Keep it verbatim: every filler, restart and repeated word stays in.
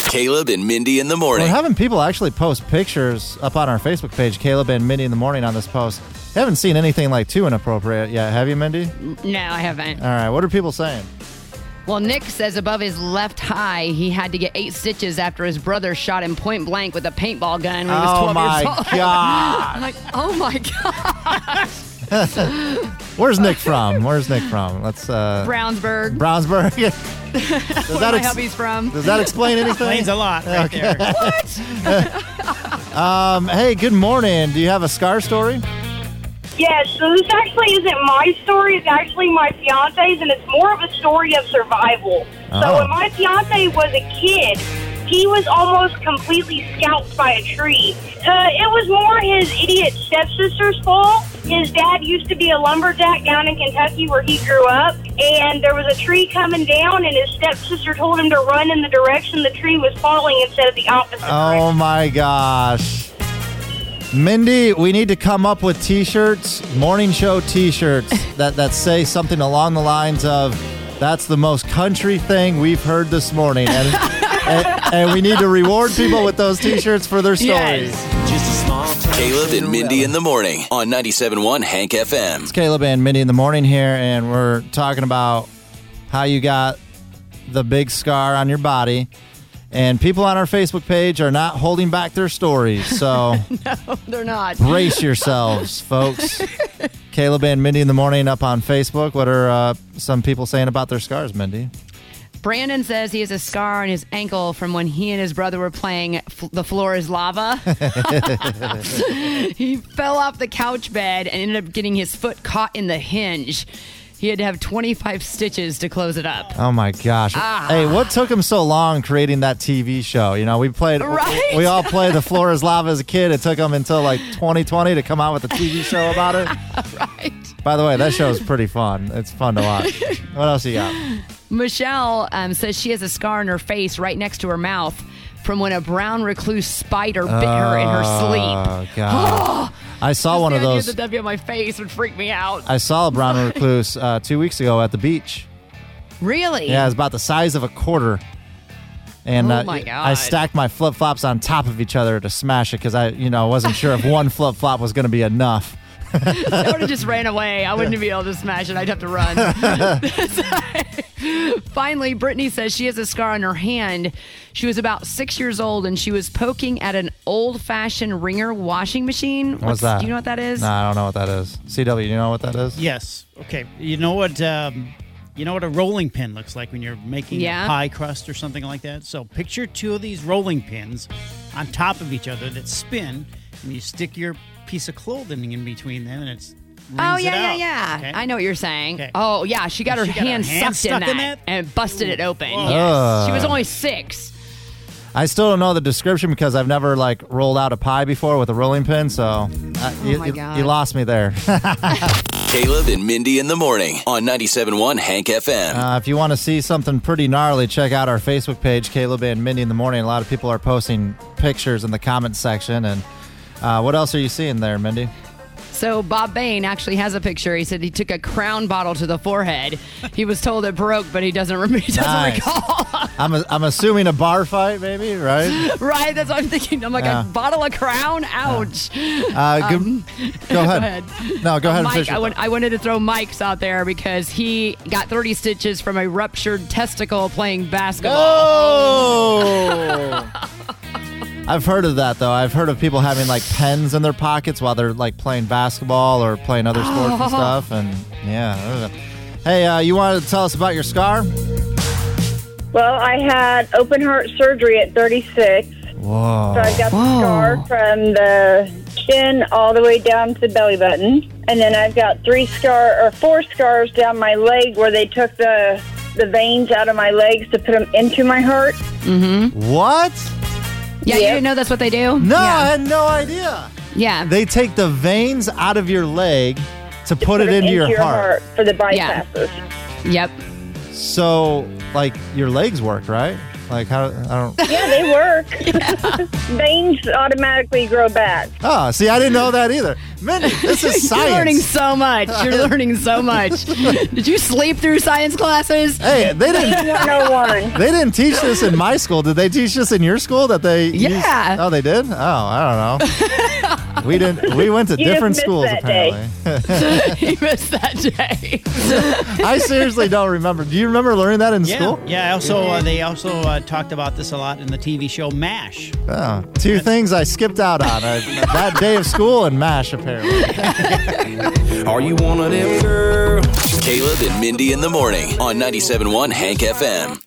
Caleb and Mindy in the morning. We're having people actually post pictures up on our Facebook page, Caleb and Mindy in the morning, on this post. I haven't seen anything like too inappropriate yet, have you, Mindy? No, I haven't. All right, what are people saying? Well, Nick says above his left eye, he had to get eight stitches after his brother shot him point blank with a paintball gun when he was Oh twelve my years old. God. I'm like, oh my God. Where's Nick from? Where's Nick from? Let's uh Brownsburg. Brownsburg. Does Where that my ex- hubby's from. Does that explain anything? Explains a lot right Okay. there. What? Um, hey, good morning. Do you have a scar story? Yes, so this actually isn't my story. It's actually my fiance's, and it's more of a story of survival. Oh. So when my fiance was a kid, he was almost completely scalped by a tree. Uh, it was more his idiot stepsister's fault. His dad used to be a lumberjack down in Kentucky where he grew up, and there was a tree coming down, and his stepsister told him to run in the direction the tree was falling instead of the opposite Oh direction. my gosh. Mindy, we need to come up with T-shirts, morning show T-shirts that, that say something along the lines of, that's the most country thing we've heard this morning. And, and, and we need to reward people with those T-shirts for their stories. Yes. Just a small town. Caleb and Mindy in the morning on ninety-seven point one Hank F M. It's Caleb and Mindy in the morning here, and we're talking about how you got the big scar on your body. And people on our Facebook page are not holding back their stories, so No, they're not. brace yourselves, folks. Caleb and Mindy in the morning up on Facebook. What are uh, some people saying about their scars, Mindy? Brandon says he has a scar on his ankle from when he and his brother were playing F- The Floor is Lava. He fell off the couch bed and ended up getting his foot caught in the hinge. He had to have twenty-five stitches to close it up. Oh my gosh! Ah. Hey, what took him so long creating that T V show? You know, we played, Right? we all played The Floor is Lava as a kid. It took him until like twenty twenty to come out with a T V show about it. Right. By the way, that show is pretty fun. It's fun to watch. What else you got? Michelle um, says she has a scar on her face right next to her mouth from when a brown recluse spider bit her in her sleep. Oh God! I saw one the of idea those. of the W on my face would freak me out. I saw a brown recluse uh, two weeks ago at the beach. Really? Yeah, it was about the size of a quarter. And Oh uh, my I God. stacked my flip flops on top of each other to smash it because I, you know, wasn't sure if one flip flop was going to be enough. I would have just ran away. I wouldn't be able to smash it. I'd have to run. Finally, Brittany says she has a scar on her hand. She was about six years old, and she was poking at an old-fashioned Ringer washing machine. What's that? Do you know what that is? No, I don't know what that is. C W, you know what that is? Yes. Okay. You know what? Um, you know what a rolling pin looks like when you're making Yeah. a pie crust or something like that. So picture two of these rolling pins on top of each other that spin, and you stick your piece of clothing in between them, and it's Oh, rings it yeah, yeah, out. yeah. Okay? I know what you're saying. Okay. Oh, yeah. She got her She got her hand hand sucked, stuck in, in that that? and busted it open. Whoa. Yes. Ugh. She was only six. I still don't know the description because I've never like rolled out a pie before with a rolling pin, so uh, you, Oh my you- God. you lost me there. Caleb and Mindy in the morning on ninety-seven point one Hank F M. Uh, if you want to see something pretty gnarly, check out our Facebook page, Caleb and Mindy in the morning. A lot of people are posting pictures in the comments section. And uh, what else are you seeing there, Mindy? So Bob Bain actually has a picture. He said he took a Crown bottle to the forehead. He was told it broke, but he doesn't, rem- he doesn't Nice. recall. I'm a, I'm assuming a bar fight, maybe, right? Right? That's what I'm thinking. I'm like, Yeah. a bottle of Crown? Ouch. Uh, good, go ahead. ahead. No, go ahead and Mike, finish I, your want, I wanted to throw Mike's out there because he got thirty stitches from a ruptured testicle playing basketball. Oh! I've heard of that, though. I've heard of people having, like, pens in their pockets while they're, like, playing basketball or playing other sports and stuff. And, yeah. Hey, uh, you wanted to tell us about your scar? Well, I had open heart surgery at thirty-six. Whoa. So I've got the Whoa. scar from the chin all the way down to the belly button. And then I've got three scar or four scars down my leg where they took the the veins out of my legs to put them into my heart. What? Yeah, you Yep. didn't know that's what they do? No, I Yeah. had no idea. Yeah. They take the veins out of your leg to put it them into, your, heart. for the Yeah. bypasses. Yep. So, like, your legs work, right? Like how? I don't. Yeah, they work. Veins automatically grow back. Oh, see, I didn't know that either. Mindy, this is science. You're learning so much. You're learning so much. Did you sleep through science classes? Hey, they didn't. one oh one. They didn't teach this in my school. Did they teach this in your school? That they? Yeah. Used, oh, they did. Oh, I don't know. We didn't. We went to You different just missed schools that apparently. You missed that day. I seriously don't remember. Do you remember learning that in Yeah, school? yeah. Also, uh, they also uh, talked about this a lot in the T V show MASH. Oh, two things I skipped out on uh, that day of school and MASH apparently. Are you one of them girls? Caleb and Mindy in the morning on ninety-seven point one Hank F M.